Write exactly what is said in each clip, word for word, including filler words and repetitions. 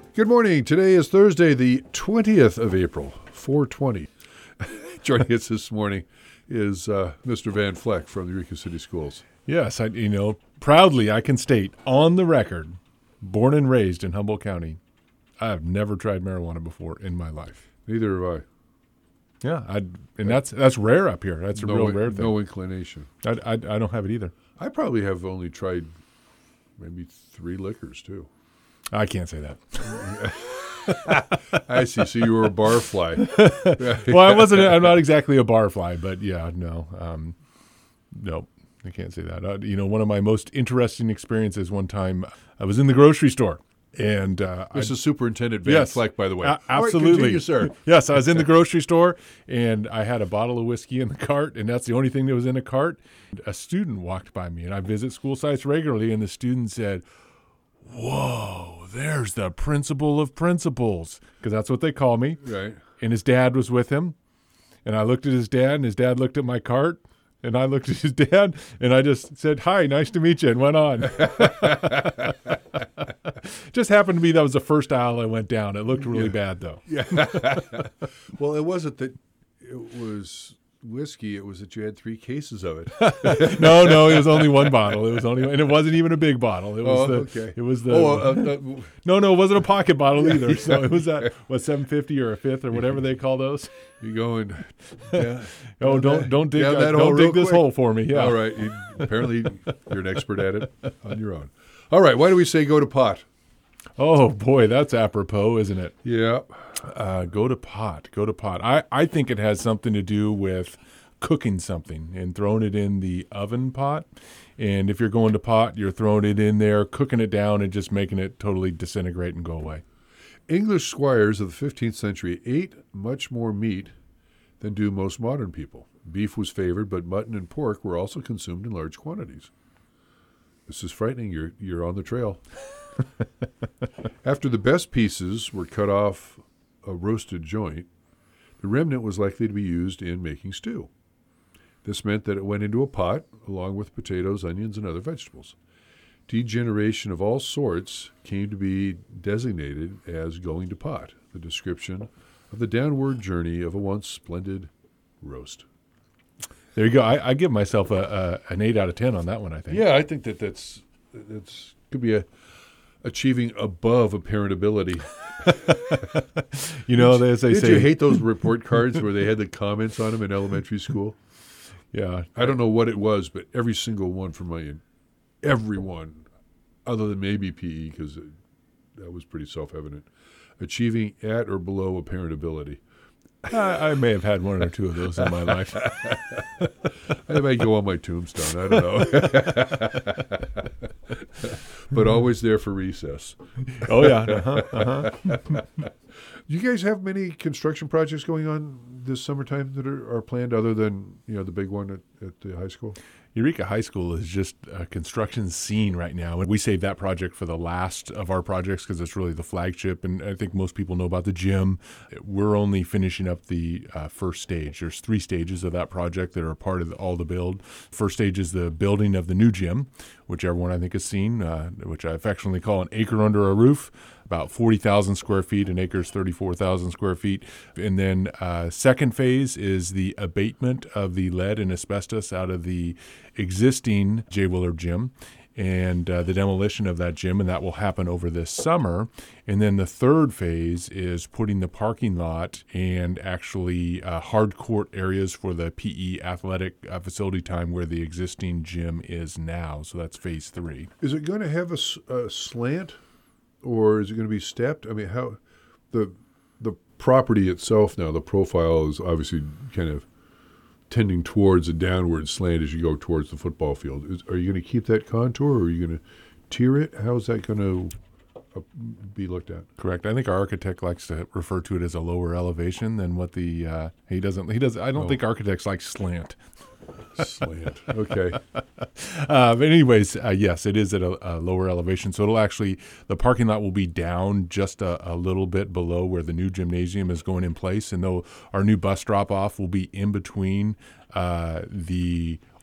Good morning. Today is Thursday, the twentieth of April, four twenty. Joining us this morning is uh, Mister Van Fleck from the Eureka City Schools. Yes, I, you know, proudly I can state on the record, born and raised in Humboldt County, I have never tried marijuana before in my life. Neither have I. Yeah, I, and that's that's rare up here. That's a no, real rare thing. No inclination. I, I, I don't have it either. I probably have only tried maybe three liquors, too. I can't say that. I see. So you were a bar fly. Well, I wasn't. I'm not exactly a bar fly, but yeah, no, um, no, I can't say that. Uh, you know, one of my most interesting experiences one time, I was in the grocery store, and uh, this I, is Superintendent Van yes, Fleck, by the way. A- absolutely, All right, continue, sir. Yes, I was in the grocery store, and I had a bottle of whiskey in the cart, and that's the only thing that was in a cart. A student walked by me, and I visit school sites regularly, and the student said, "Whoa, there's the principal of principals," because that's what they call me. Right. And his dad was with him. And I looked at his dad, and his dad looked at my cart, and I looked at his dad, and I just said, "Hi, nice to meet you," and went on. Just happened to be that was the first aisle I went down. It looked really Yeah. bad, though. Yeah. Well, it wasn't that it was whiskey. It was that you had three cases of it. No, no, it was only one bottle. It was only, and it wasn't even a big bottle. It was Oh, the, okay. It was the. Oh, uh, uh, no, no, it wasn't a pocket bottle Yeah, either. So yeah. it was that what seven fifty or a fifth or whatever they call those. you going? Yeah. Oh, Down don't that- don't dig down uh, that hole don't real dig this quick. hole for me. Yeah. All right. You, apparently, you're an expert at it on your own. All right. Why do we say go to pot? Oh boy, that's apropos, isn't it? Yeah. Uh, go to pot. Go to pot. I, I think it has something to do with cooking something and throwing it in the oven pot. And if you're going to pot, you're throwing it in there, cooking it down, and just making it totally disintegrate and go away. English squires of the fifteenth century ate much more meat than do most modern people. Beef was favored, but mutton and pork were also consumed in large quantities. This is frightening. You're, you're on the trail. After the best pieces were cut off a roasted joint, the remnant was likely to be used in making stew. This meant that it went into a pot, along with potatoes, onions, and other vegetables. Degeneration of all sorts came to be designated as going to pot, the description of the downward journey of a once splendid roast. There you go. I, I give myself a, a an eight out of ten on that one, I think. Yeah, I think that that's that's could be a achieving above apparent ability. You know, as they Did say. you hate those report cards where they had the comments on them in elementary school? Yeah. I don't know what it was, but every single one from my everyone, other than maybe P E, because that was pretty self-evident, achieving at or below apparent ability. I, I may have had one or two of those in my life. I might go on my tombstone. I don't know. But always there for recess. Oh, yeah. Uh-huh, uh-huh. Do you guys have many construction projects going on this summertime that are, are planned other than, you know, the big one at, at the high school? Eureka High School is just a construction scene right now. And we saved that project for the last of our projects because it's really the flagship. And I think most people know about the gym. We're only finishing up the uh, first stage. There's three stages of that project that are part of the, all the build. First stage is the building of the new gym, which everyone I think has seen, uh, which I affectionately call an acre under a roof. About forty thousand square feet, an acre is thirty-four thousand square feet. And then uh, second phase is the abatement of the lead and asbestos out of the existing J. Willard gym and uh, the demolition of that gym, and that will happen over this summer. And then the third phase is putting the parking lot and actually uh, hard court areas for the P E athletic uh, facility time where the existing gym is now. So that's phase three. Is it going to have a, s- a slant? Or is it going to be stepped? I mean, how the the property itself now, the profile is obviously kind of tending towards a downward slant as you go towards the football field. Is, are you going to keep that contour, or are you going to tier it? How is that going to uh, be looked at? Correct. I think our architect likes to refer to it as a lower elevation than what the uh, he doesn't. He does. I don't Oh. think architects like slant. Slant. Okay. Uh, but anyways, uh, yes, it is at a, a lower elevation. So it'll actually, the parking lot will be down just a, a little bit below where the new gymnasium is going in place. And though our new bus drop off will be in between uh, the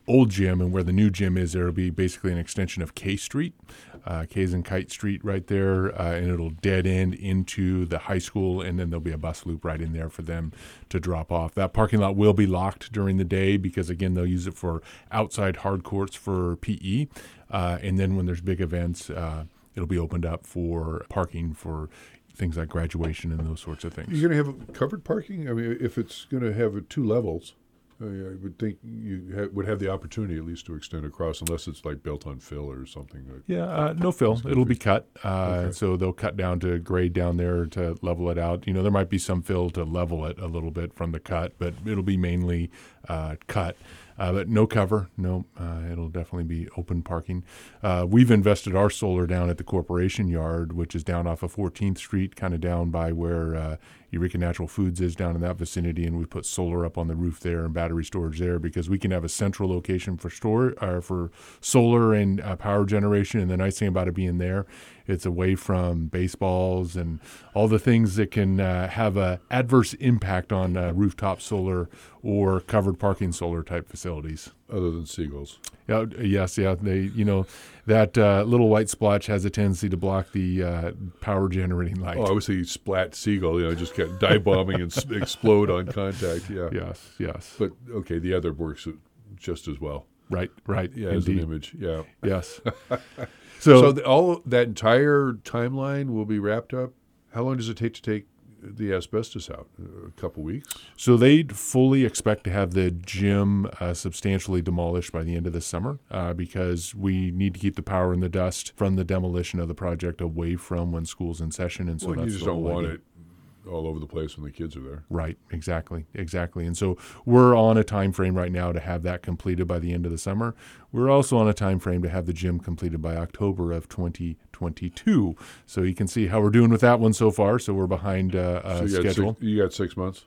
old gym and where the new gym is, there will be basically an extension of K Street, uh, K's and Kite Street right there, uh, and it'll dead end into the high school, and then there'll be a bus loop right in there for them to drop off. That parking lot will be locked during the day because, again, they'll use it for outside hard courts for P E, uh, and then when there's big events, uh, it'll be opened up for parking for things like graduation and those sorts of things. You're going to have covered parking? I mean, if it's going to have two levels, I, I would think you ha- would have the opportunity at least to extend across, unless it's like built on fill or something. Like yeah, uh, no fill. It'll be cut. Uh, okay. So they'll cut down to grade down there to level it out. You know, there might be some fill to level it a little bit from the cut, but it'll be mainly uh, cut. Uh, but no cover, no, uh, it'll definitely be open parking. Uh, we've invested our solar down at the Corporation Yard, which is down off of fourteenth Street, kind of down by where uh, Eureka Natural Foods is, down in that vicinity, and we put solar up on the roof there and battery storage there because we can have a central location for store uh, for solar and uh, power generation. And the nice thing about it being there, it's away from baseballs and all the things that can uh, have a adverse impact on uh, rooftop solar or covered parking solar type facilities. Other than seagulls. Yeah, yes, yeah. They, you know, that uh, little white splotch has a tendency to block the uh, power generating light. Oh, I would say splat seagull, you know, just get dive bombing and s- explode on contact. Yeah. Yes, yes. But okay, the other works just as well. Right, right. Yeah, indeed. as an image. Yeah. Yes. So, So, so the, all that entire timeline will be wrapped up. How long does it take to take the asbestos out? A couple weeks? so they fully expect to have the gym uh, substantially demolished by the end of the summer uh, because we need to keep the power and the dust from the demolition of the project away from when school's in session. And so Well, that's you just the don't whole want idea. it all over the place when the kids are there. Right, exactly, exactly. And so we're on a time frame right now to have that completed by the end of the summer. We're also on a time frame to have the gym completed by October of twenty twenty-two. So you can see how we're doing with that one so far. So we're behind uh, uh, So you got schedule. six, you got six months?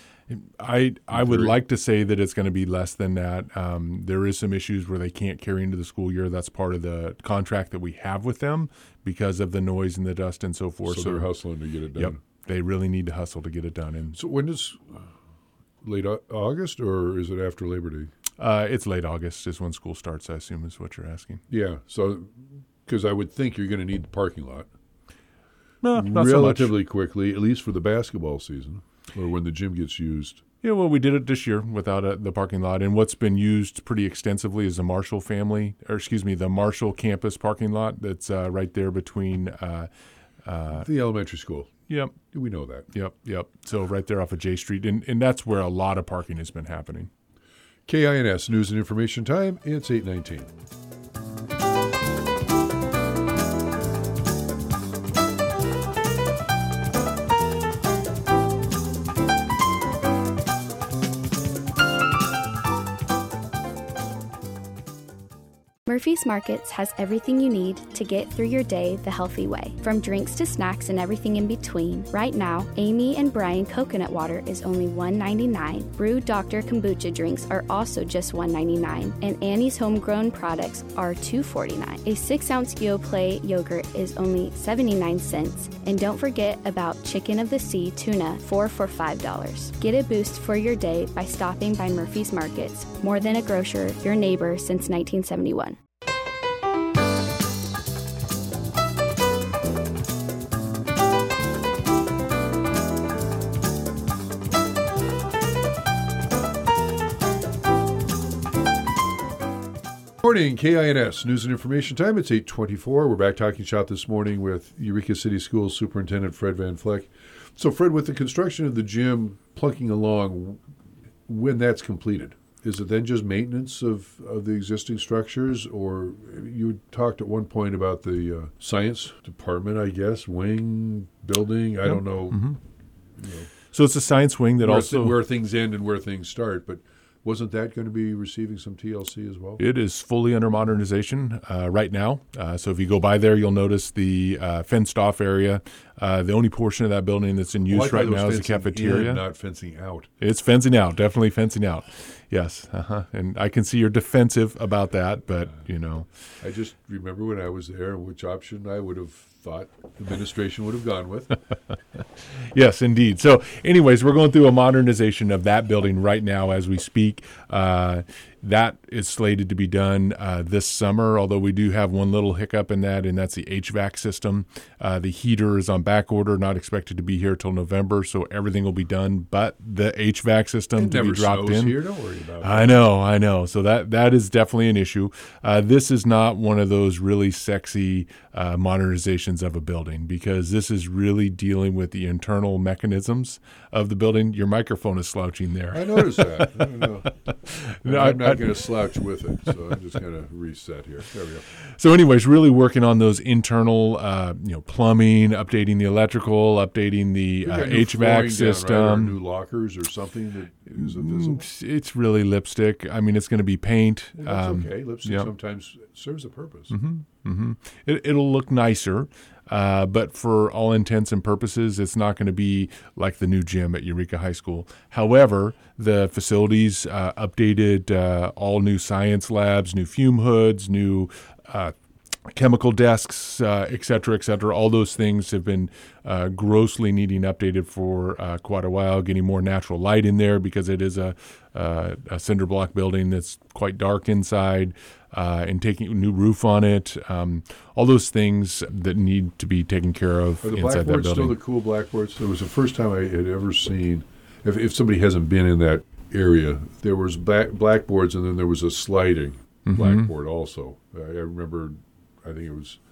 I I would Very- like to say that it's going to be less than that. Um, there is some issues where they can't carry into the school year. That's part of the contract that we have with them because of the noise and the dust and so forth. So they're hustling to get it done. Yep, they really need to hustle to get it done. And So when is late Au- August or is it after Labor Day? uh, it's late August is when school starts, I assume is what you're asking. Yeah. So because I would think you're going to need the parking lot No, not so much. relatively quickly, at least for the basketball season or when the gym gets used. Yeah, well, we did it this year without a, the parking lot. And what's been used pretty extensively is the Marshall family, or excuse me, the Marshall campus parking lot that's uh, right there between, uh, uh, The elementary school. yep, We know that. yep, yep. So right there off of J Street. And, and that's where a lot of parking has been happening. K I N S News and Information Time. It's eight nineteen. Murphy's Markets has everything you need to get through your day the healthy way. From drinks to snacks and everything in between, right now, Amy and Brian coconut water is only one ninety-nine. Brew Doctor kombucha drinks are also just one ninety-nine, and Annie's homegrown products are two forty-nine. A six-ounce Yoplait yogurt is only seventy-nine cents. And don't forget about Chicken of the Sea tuna, four for five dollars. Get a boost for your day by stopping by Murphy's Markets. More than a grocer, your neighbor since nineteen seventy-one. Morning, K I N S News and Information Time. It's eight twenty-four. We're back talking shop this morning with Eureka City Schools Superintendent Fred Van Fleck. So, Fred, with the construction of the gym plunking along, when that's completed, is it then just maintenance of, of the existing structures? Or you talked at one point about the uh, science department, I guess, wing, building, I Yep. don't know, Mm-hmm. you know So it's a science wing that where, also th- where things end and where things start. But wasn't that going to be receiving some T L C as well? It is fully under modernization uh, right now. Uh, so if you go by there, you'll notice the uh, fenced-off area. Uh, the only portion of that building that's in Well, I use thought right it was now is the fencing cafeteria. in, not fencing out. It's fencing out, definitely fencing out. Yes, uh-huh. And I can see you're defensive about that, but, you know. I just remember when I was there, which option I would have thought administration would have gone with. Yes, indeed. So anyways, we're going through a modernization of that building right now as we speak. Uh, that is slated to be done uh, this summer, although we do have one little hiccup in that, and that's the H V A C system. Uh, the heater is on back order, not expected to be here till November, so everything will be done but the H V A C system It to never be dropped snows in. here. Don't worry about it. I know, I know. So that that is definitely an issue. Uh, this is not one of those really sexy uh, modernizations of a building, because this is really dealing with the internal mechanisms of the building. Your microphone is slouching there. I noticed that. I don't know. No, I'm I- not I- going to slouch with it, so I'm just going to reset here. There we go. So, anyways, really working on those internal, uh, you know, plumbing, updating the electrical, updating the We uh, got new H V A flooring C down, right? Or system. new lockers or something that is visible. Mm, It's really lipstick. I mean, it's going to be paint. Well, that's Um, okay. Lipstick yeah. sometimes serves a purpose. hmm It, it'll look nicer, uh, but for all intents and purposes, it's not going to be like the new gym at Eureka High School. However, the facilities uh, updated, uh, all new science labs, new fume hoods, new uh, chemical desks, uh, et cetera, et cetera. All those things have been uh, grossly needing updated for uh, quite a while, getting more natural light in there because it is a, uh, a cinder block building that's quite dark inside, uh, and taking a new roof on it. Um, all those things that need to be taken care of Are the inside that blackboards building. still the cool blackboards? It was the first time I had ever seen, if, if somebody hasn't been in that area, there was black, blackboards and then there was a sliding Mhm. blackboard also. I, I remember, I think it was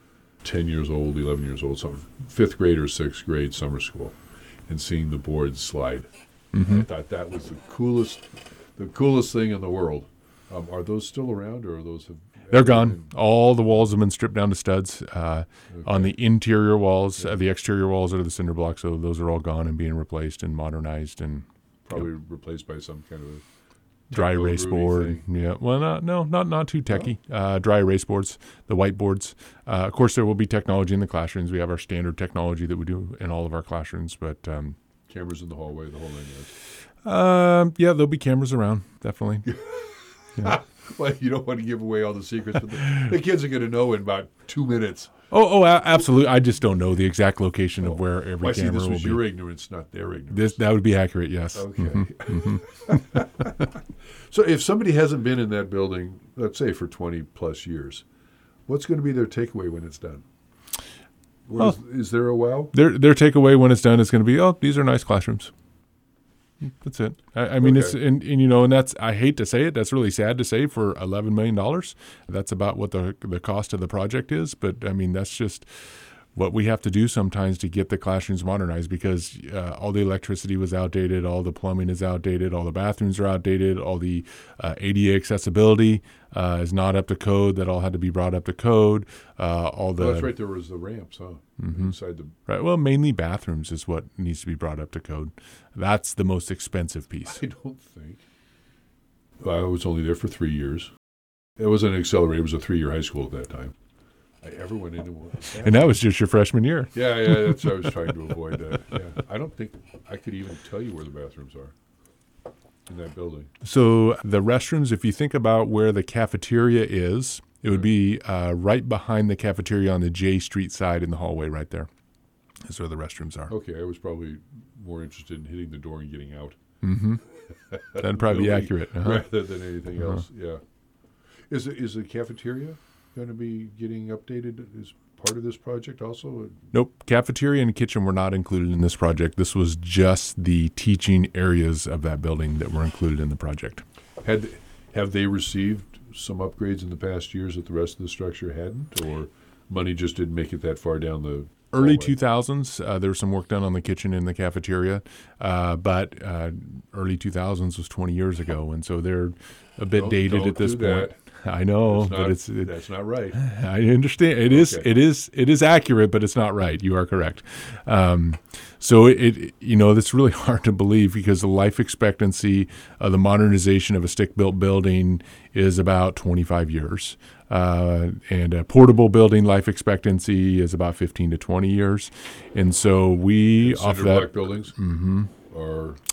ten years old, eleven years old, something, fifth grade or sixth grade summer school, and seeing the boards slide. Mhm. I thought that was the coolest, the coolest thing in the world. Um, are those still around, or are those have They're gone. All the walls have been stripped down to studs. Uh, On the interior walls, uh, the exterior walls are the cinder blocks, so those are all gone and being replaced and modernized and Probably replaced by some kind of a dry techno erase Ruby board. thing. Yeah, well, not, no, not not too techy. Uh, dry erase boards, the whiteboards. Uh, of course, there will be technology in the classrooms. We have our standard technology that we do in all of our classrooms, but um, cameras in the hallway, the whole nine yards. um, yeah, there'll be cameras around, definitely. Well, you don't want to give away all the secrets, but the, the kids are going to know in about two minutes. Oh, oh, a- absolutely. I just don't know the exact location of where every Well, I see camera this will was be. your ignorance, not their ignorance. This that would be accurate. Yes. Okay. Mhm. So if somebody hasn't been in that building, let's say for twenty plus years, what's going to be their takeaway when it's done? What is, is there a wow? Their their takeaway when it's done is going to be, oh, these are nice classrooms. That's it. I, I mean, it's Okay. and, and you know, and that's I hate to say it. That's really sad to say for eleven million dollars. That's about what the the cost of the project is. But I mean, that's just what we have to do sometimes to get the classrooms modernized, because uh, all the electricity was outdated, all the plumbing is outdated, all the bathrooms are outdated, all the uh, A D A accessibility uh, is not up to code. That all had to be brought up to code. Uh, all the Oh, that's right. There was the ramps, huh? Mhm. Inside the. Right. Well, mainly bathrooms is what needs to be brought up to code. That's the most expensive piece. I don't think. Well, I was only there for three years. It wasn't an accelerated. It was a three-year high school at that time. I ever went into one. And that was just your freshman year. Yeah, yeah, that's what I was trying to avoid that. Yeah, I don't think I could even tell you where the bathrooms are in that building. So the restrooms, if you think about where the cafeteria is, it would be uh, right behind the cafeteria on the J Street side in the hallway right there. That's where the restrooms are. Okay, I was probably more interested in hitting the door and getting out. Mm-hmm. That'd probably be Building accurate. Uh-huh. rather than anything Uh-huh. else. Yeah. Is the, is the cafeteria going to be getting updated as part of this project also? Nope. Cafeteria and kitchen were not included in this project. This was just the teaching areas of that building that were included in the project. Had have they received some upgrades in the past years that the rest of the structure hadn't, or money just didn't make it that far down the Early hallway? two thousands, uh, there was some work done on the kitchen and the cafeteria, uh, but uh, early two thousands was twenty years ago, and so they're a bit Don't- dated don't at this do point. that. I know, That's but not- it's it, that's not right. I understand. It is Okay. it is it is accurate, but it's not right. You are correct. Um, so it, it you know that's really hard to believe, because the life expectancy of the modernization of a stick-built building is about twenty-five years. Uh, and a portable building life expectancy is about fifteen to twenty years. And so we And off cinder that block buildings Mhm. are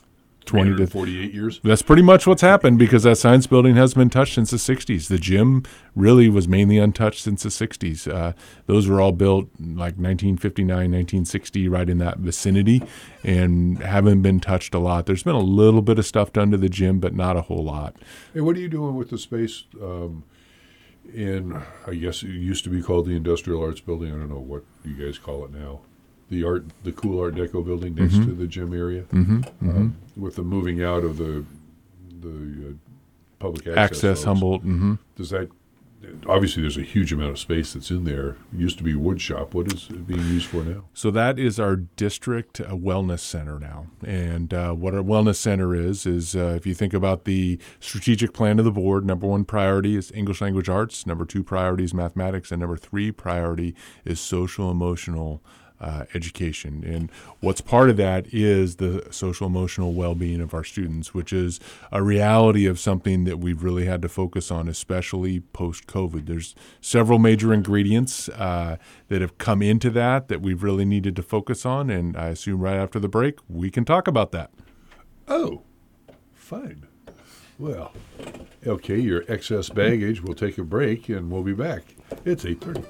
twenty to forty-eight years. That's pretty much what's happened, because that science building hasn't been touched since the sixties. The gym really was mainly untouched since the sixties. Uh, those were all built like nineteen fifty-nine, nineteen sixty, right in that vicinity, and haven't been touched a lot. There's been a little bit of stuff done to the gym, but not a whole lot. Hey, what are you doing with the space um, in, I guess it used to be called the Industrial Arts Building. I don't know what you guys call it now. The art, the cool Art Deco building next mm-hmm. to the gym area, mm-hmm. Mm-hmm. Um, with the moving out of the the uh, public access, access Humboldt. Mm-hmm. Does that obviously there's a huge amount of space that's in there? It used to be wood shop. What is it being used for now? So that is our district uh, wellness center now, and uh, what our wellness center is is uh, if you think about the strategic plan of the board, number one priority is English language arts, number two priority is mathematics, and number three priority is social emotional Uh, education. And what's part of that is the social emotional well-being of our students, which is a reality of something that we've really had to focus on, especially post-COVID. There's several major ingredients uh, that have come into that that we've really needed to focus on, and I assume right after the break we can talk about that. Oh, fine. Well, okay, your excess baggage. We'll take a break and we'll be back. It's eight thirty.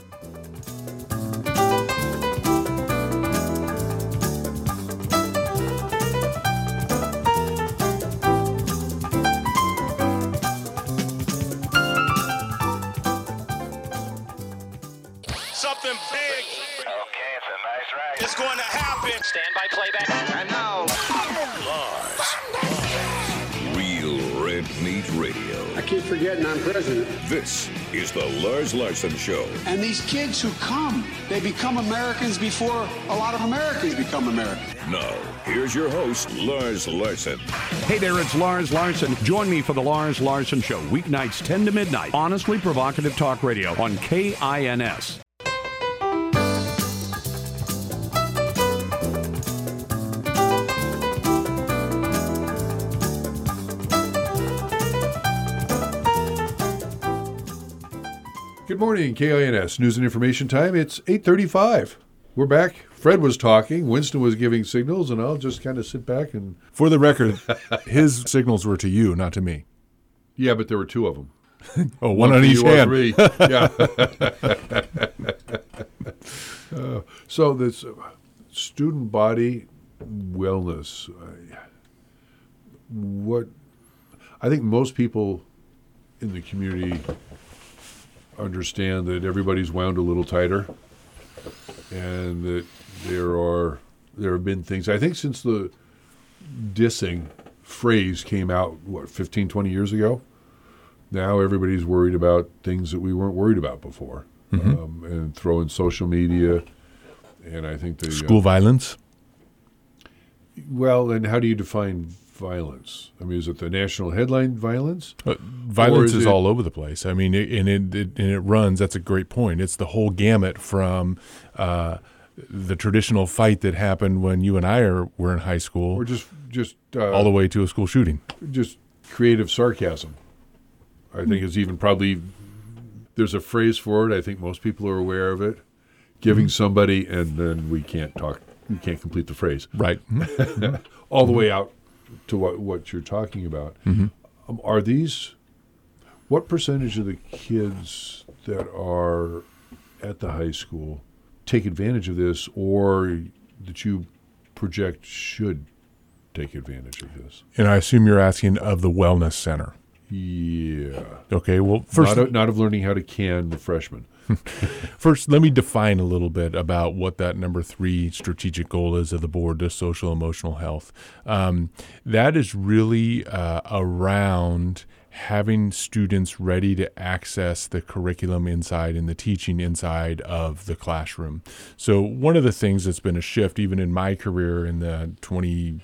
Something big. Okay, it's a nice ride. It's going to happen. Stand by playback. And now, Real Red Meat Radio. I keep forgetting I'm president. This is the Lars Larson Show. And these kids who come, they become Americans before a lot of Americans become Americans. Now, here's your host, Lars Larson. Hey there, it's Lars Larson. Join me for the Lars Larson Show, weeknights ten to midnight. Honestly provocative talk radio on K I N S. Good morning, K I N S News and Information Time. It's eight thirty-five. We're back. Fred was talking, Winston was giving signals, and I'll just kind of sit back and... For the record, his signals were to you, not to me. Yeah, but there were two of them. Oh, one, one on each you, hand. Three. Yeah. uh, so this uh, student body wellness, uh, what I think most people in the community understand that everybody's wound a little tighter, and that there are there have been things. I think since the dissing phrase came out, what, fifteen, twenty years ago, now everybody's worried about things that we weren't worried about before, mm-hmm. um, and throw in social media, and I think the school uh, violence. Well, and how do you define violence? I mean, is it the national headline violence? Uh, violence is, is it, all over the place. I mean, it, and, it, it, and it runs. That's a great point. It's the whole gamut from uh, the traditional fight that happened when you and I are, were in high school, or just just uh, all the way to a school shooting. Just creative sarcasm. I think is even probably there's a phrase for it. I think most people are aware of it. Giving somebody, and then we can't talk. We can't complete the phrase. Right. All the way out to what, what you're talking about. Mm-hmm. Um, are these, what percentage of the kids that are at the high school take advantage of this, or that you project should take advantage of this? And I assume you're asking of the wellness center. Yeah. Okay, well, first... Not, of, not of learning how to can the freshmen. First, let me define a little bit about what that number three strategic goal is of the board, the social emotional health. Um, that is really uh, around having students ready to access the curriculum inside and the teaching inside of the classroom. So one of the things that's been a shift, even in my career in the twenty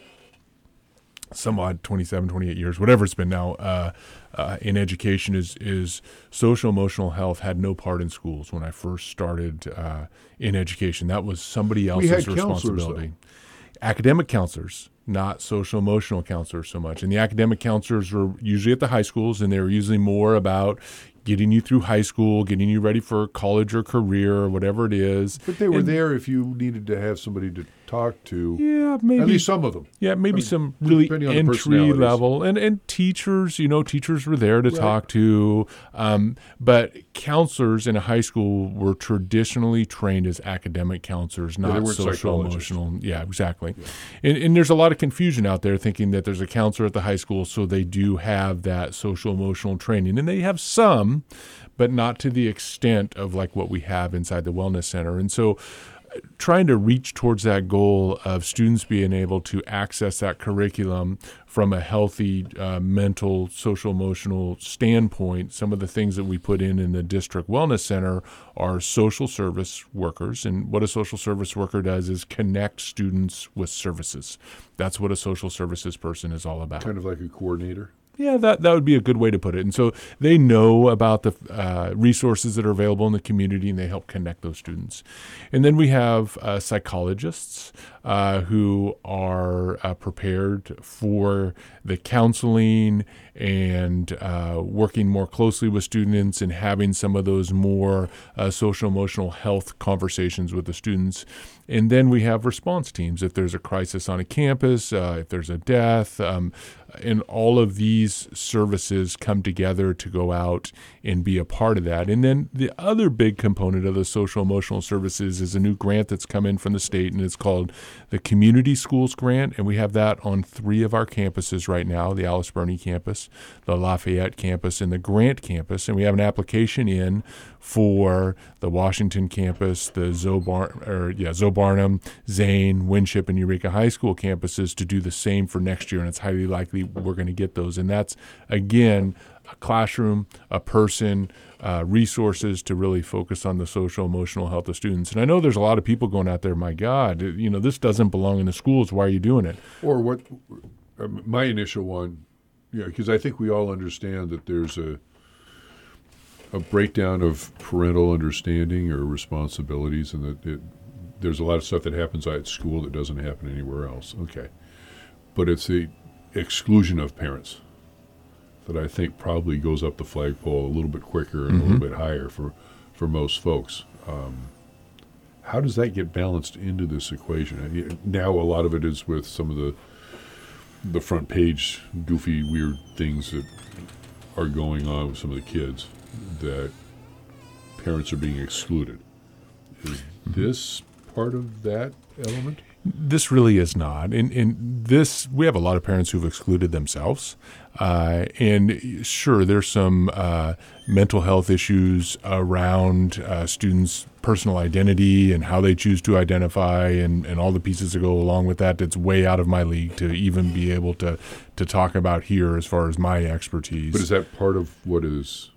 some odd twenty-seven, twenty-eight years, whatever it's been now, uh, uh, in education is is social emotional health had no part in schools when I first started uh, in education. That was somebody else's we had responsibility. Though. Academic counselors, not social emotional counselors so much. And the academic counselors were usually at the high schools, and they were usually more about getting you through high school, getting you ready for college or career or whatever it is. But they were and, there if you needed to have somebody to talk to Yeah, maybe at least some of them. Yeah, maybe I mean, some really depending on the entry personalities. level, and and teachers. You know, teachers were there to Right. talk to, um, but counselors in a high school were traditionally trained as academic counselors, they not weren't social psychologists. emotional. Yeah, exactly. And, and there's a lot of confusion out there thinking that there's a counselor at the high school, so they do have that social emotional training, and they have some, but not to the extent of like what we have inside the wellness center. And so trying to reach towards that goal of students being able to access that curriculum from a healthy uh, mental, social, emotional standpoint, some of the things that we put in in the district wellness center are social service workers. And what a social service worker does is connect students with services. That's what a social services person is all about. Kind of like a coordinator. Yeah, that, that would be a good way to put it. And so they know about the uh, resources that are available in the community, and they help connect those students. And then we have uh, psychologists uh, who are uh, prepared for the counseling and uh, working more closely with students and having some of those more uh, social emotional health conversations with the students. And then we have response teams. If there's a crisis on a campus, uh, if there's a death, um, and all of these services come together to go out and be a part of that. And then the other big component of the social emotional services is a new grant that's come in from the state, and it's called the Community Schools Grant. And we have that on three of our campuses right now, the Alice Burney campus, the Lafayette campus, and the Grant campus. And we have an application in for the Washington campus, the Zoe, Bar- or, yeah, Zoe Barnum, Zane, Winship, and Eureka High School campuses to do the same for next year. And it's highly likely we're going to get those. And that's, again, a classroom, a person, uh, resources to really focus on the social emotional health of students. And I know there's a lot of people going out there, my God, you know, this doesn't belong in the schools. Why are you doing it? Or what, um, my initial one, yeah, because I think we all understand that there's a a breakdown of parental understanding or responsibilities, and that it, there's a lot of stuff that happens at school that doesn't happen anywhere else. Okay. But it's the exclusion of parents that I think probably goes up the flagpole a little bit quicker and Mm-hmm. a little bit higher for, for most folks. Um, how does that get balanced into this equation? I mean, now a lot of it is with some of the the front page goofy, weird things that are going on with some of the kids, that parents are being excluded. Is this part of that element? This really is not. In in this, we have a lot of parents who've excluded themselves, uh, and sure, there's some uh, mental health issues around uh, students' personal identity and how they choose to identify, and, and all the pieces that go along with that. That's way out of my league to even be able to to talk about here as far as my expertise. But is that part of what is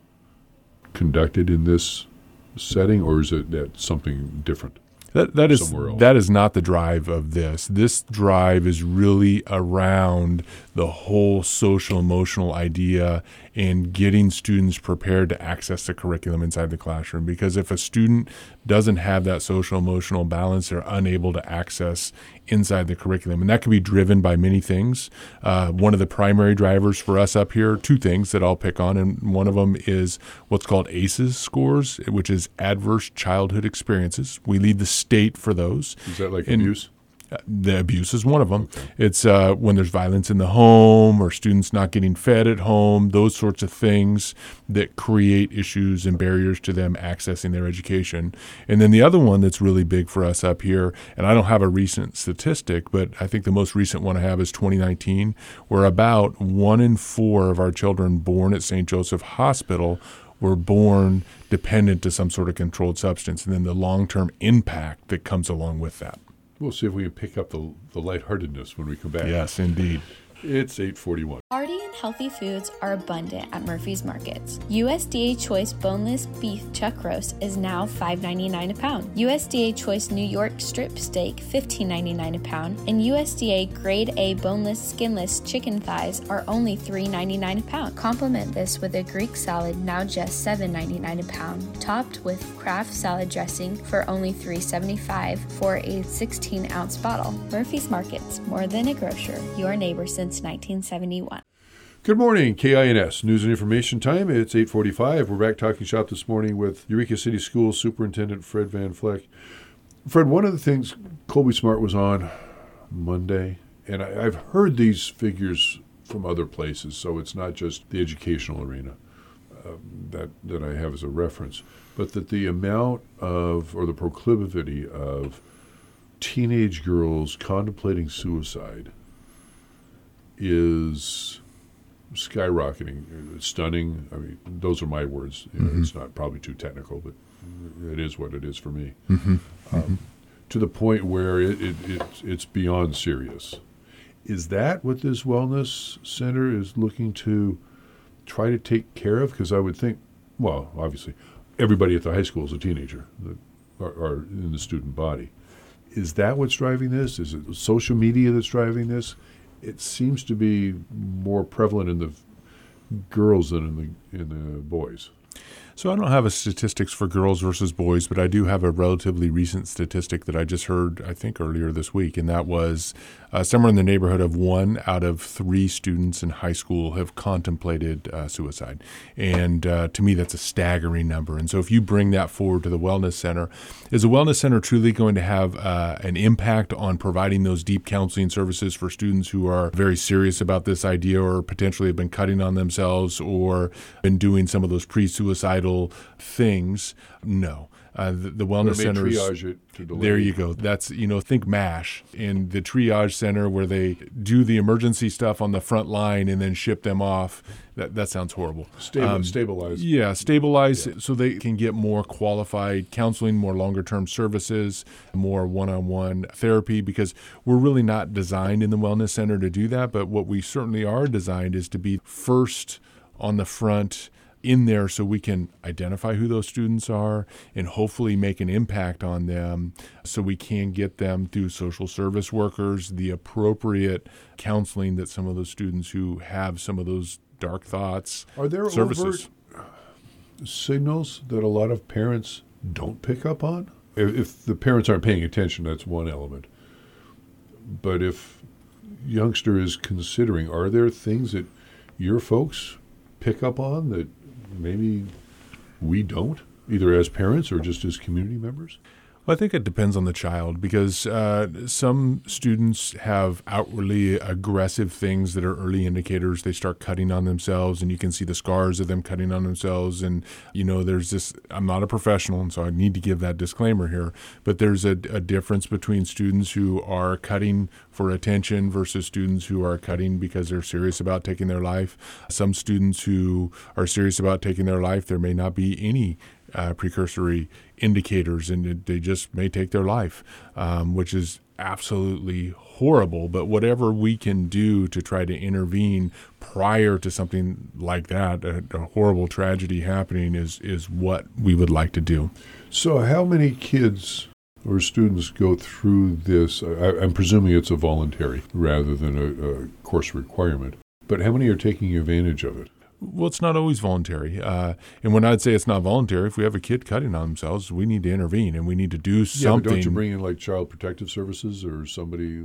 conducted in this setting, or is it that something different? That that is somewhere else? that is not the drive of this. This drive is really around the whole social emotional idea and getting students prepared to access the curriculum inside the classroom. Because if a student doesn't have that social emotional balance, they're unable to access inside the curriculum. And that can be driven by many things. Uh, one of the primary drivers for us up here, two things that I'll pick on, and one of them is what's called A C Es scores, which is Adverse Childhood Experiences. We lead the state for those. Is that like And- abuse? The abuse is one of them. It's uh, when there's violence in the home or students not getting fed at home, those sorts of things that create issues and barriers to them accessing their education. And then the other one that's really big for us up here, and I don't have a recent statistic, but I think the most recent one I have is twenty nineteen, where about one in four of our children born at Saint Joseph Hospital were born dependent to some sort of controlled substance, and then the long-term impact that comes along with that. We'll see if we can pick up the, the lightheartedness when we come back. Yes, indeed. It's eight forty-one. Hearty and healthy foods are abundant at Murphy's Markets. U S D A Choice Boneless Beef Chuck Roast is now five ninety-nine a pound. U S D A Choice New York Strip Steak fifteen ninety-nine a pound, and U S D A Grade A Boneless Skinless Chicken Thighs are only three ninety-nine a pound. Complement this with a Greek salad, now just seven ninety-nine a pound, topped with Kraft salad dressing for only three seventy-five for a sixteen ounce bottle. Murphy's Markets, more than a grocer, your neighbor since nineteen seventy-one. Good morning, K I N S News and Information Time. It's eight forty-five. We're back talking shop this morning with Eureka City Schools Superintendent Fred Van Fleck. Fred, one of the things Colby Smart was on Monday, and I, I've heard these figures from other places, so it's not just the educational arena uh, that that I have as a reference, but that the amount of, or the proclivity of teenage girls contemplating suicide is skyrocketing. It's stunning. I mean, those are my words. You know, Mm-hmm. it's not probably too technical, but it is what it is for me. Mm-hmm. Um, Mm-hmm. To the point where it, it, it it's beyond serious. Is that what this wellness center is looking to try to take care of? Because I would think, well, obviously, everybody at the high school is a teenager that are, are in the student body. Is that what's driving this? Is it social media that's driving this? It seems to be more prevalent in the girls than in the in the boys. So I don't have a statistics for girls versus boys, but I do have a relatively recent statistic that I just heard, I think, earlier this week, and that was uh, somewhere in the neighborhood of one out of three students in high school have contemplated uh, suicide. And uh, to me, that's a staggering number. And so if you bring that forward to the Wellness Center, is the Wellness Center truly going to have uh, an impact on providing those deep counseling services for students who are very serious about this idea or potentially have been cutting on themselves or been doing some of those pre-suicidal things? No. Uh, the, the wellness Or may centers. triage it to delay. There you go. That's, you know, think MASH in the triage center where they do the emergency stuff on the front line and then ship them off. That that sounds horrible. Stable, Um, stabilize. Yeah, stabilize Yeah. so they can get more qualified counseling, more longer-term services, more one-on-one therapy, because we're really not designed in the wellness center to do that. But what we certainly are designed is to be first on the front in there so we can identify who those students are and hopefully make an impact on them so we can get them through social service workers, the appropriate counseling that some of those students who have some of those dark thoughts, Are there services. overt signals that a lot of parents don't pick up on? If, if the parents aren't paying attention, that's one element. But if youngster is considering, are there things that your folks pick up on that maybe we don't, either as parents or just as community members? Well, I think it depends on the child because uh, some students have outwardly aggressive things that are early indicators. They start cutting on themselves, and you can see the scars of them cutting on themselves. And, you know, there's this, I'm not a professional, and so I need to give that disclaimer here, but there's a, a difference between students who are cutting for attention versus students who are cutting because they're serious about taking their life. Some students who are serious about taking their life, there may not be any Uh, precursory indicators, and it, they just may take their life, um, which is absolutely horrible. But whatever we can do to try to intervene prior to something like that, a, a horrible tragedy happening, is is what we would like to do. So how many kids or students go through this? I, I'm presuming it's a voluntary rather than a, a course requirement. But how many are taking advantage of it? Well, it's not always voluntary. Uh, and when I'd say it's not voluntary, if we have a kid cutting on themselves, we need to intervene and we need to do Yeah, something. but don't you bring in like Child Protective Services or somebody,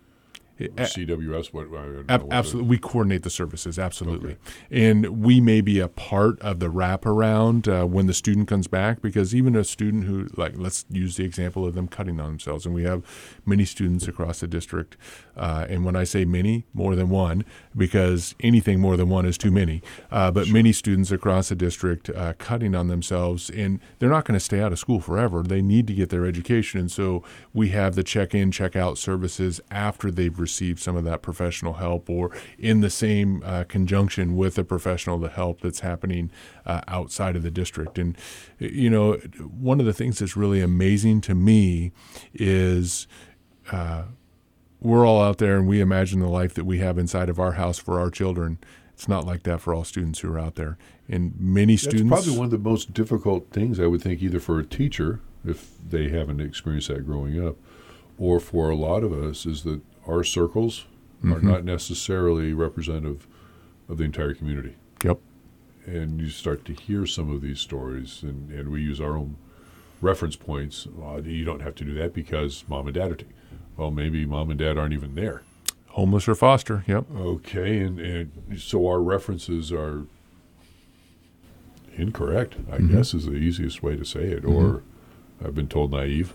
A- C W S? What? I don't know Ab- what absolutely. We coordinate the services, absolutely. And we may be a part of the wraparound uh, when the student comes back, because even a student who, like, let's use the example of them cutting on themselves. And we have many students across the district. Uh, and when I say many, more than one, because anything more than one is too many. Uh, but Sure. many students across the district uh, cutting on themselves, and they're not going to stay out of school forever. They need to get their education. And so we have the check-in, check-out services after they've received some of that professional help, or in the same uh, conjunction with a professional, the help that's happening uh, outside of the district. And, you know, one of the things that's really amazing to me is uh, we're all out there and we imagine the life that we have inside of our house for our children. It's not like that for all students who are out there. And many That's students... probably one of the most difficult things, I would think, either for a teacher, if they haven't experienced that growing up, or for a lot of us, is that our circles Mm-hmm. are not necessarily representative of the entire community. Yep. And you start to hear some of these stories, and, and we use our own reference points. Well, you don't have to do that because mom and dad are taking. Well, maybe mom and dad aren't even there. Homeless or foster, yep. Okay, and, and so our references are incorrect, I Mm-hmm. guess is the easiest way to say it. Mm-hmm. Or I've been told naive.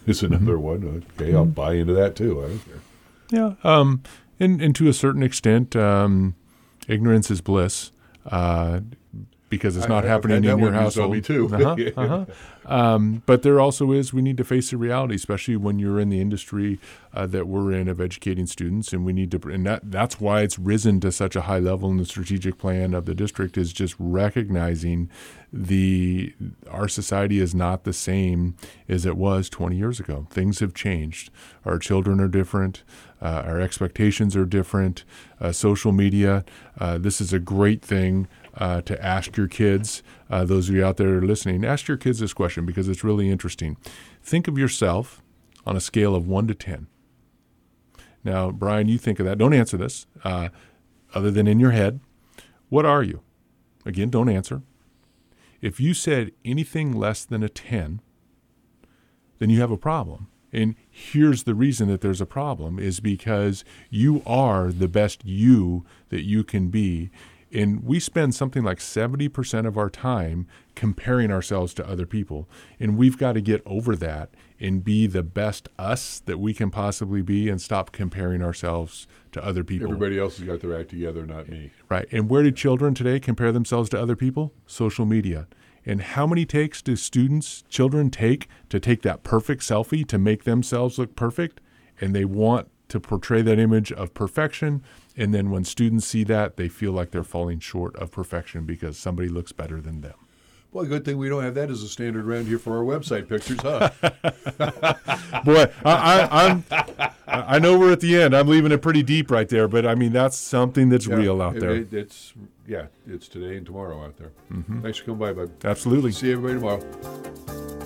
is another one. Okay, I'll buy into that too. I don't care. Yeah, um, and, and to a certain extent, um, ignorance is bliss. Uh, because it's not I, happening in your household. Me too. uh-huh, uh-huh. Um, but there also is, we need to face the reality, especially when you're in the industry uh, that we're in of educating students, and we need to, and that, that's why it's risen to such a high level in the strategic plan of the district, is just recognizing the our society is not the same as it was twenty years ago. Things have changed. Our children are different. Uh, our expectations are different. Uh, social media, uh, this is a great thing uh, to ask your kids. Uh, those of you out there listening, ask your kids this question because it's really interesting. Think of yourself on a scale of one to ten. Now, Brian, you think of that. Don't answer this uh, other than in your head. What are you? Again, don't answer. If you said anything less than a ten, then you have a problem. And here's the reason that there's a problem is because you are the best you that you can be. And we spend something like seventy percent of our time comparing ourselves to other people. And we've got to get over that and be the best us that we can possibly be and stop comparing ourselves to other people. Everybody else has got their act together, not me. Right. And where do children today compare themselves to other people? Social media. And how many takes do students, children take to take that perfect selfie to make themselves look perfect? And they want to portray that image of perfection. And then when students see that, they feel like they're falling short of perfection because somebody looks better than them. Well, good thing we don't have that as a standard around here for our website pictures, huh? Boy, I, I, I'm, I know we're at the end. I'm leaving it pretty deep right there, but I mean, that's something that's yeah, real out it, there. It, it's, yeah, it's today and tomorrow out there. Mm-hmm. Thanks for coming by, bud. Absolutely. See everybody tomorrow.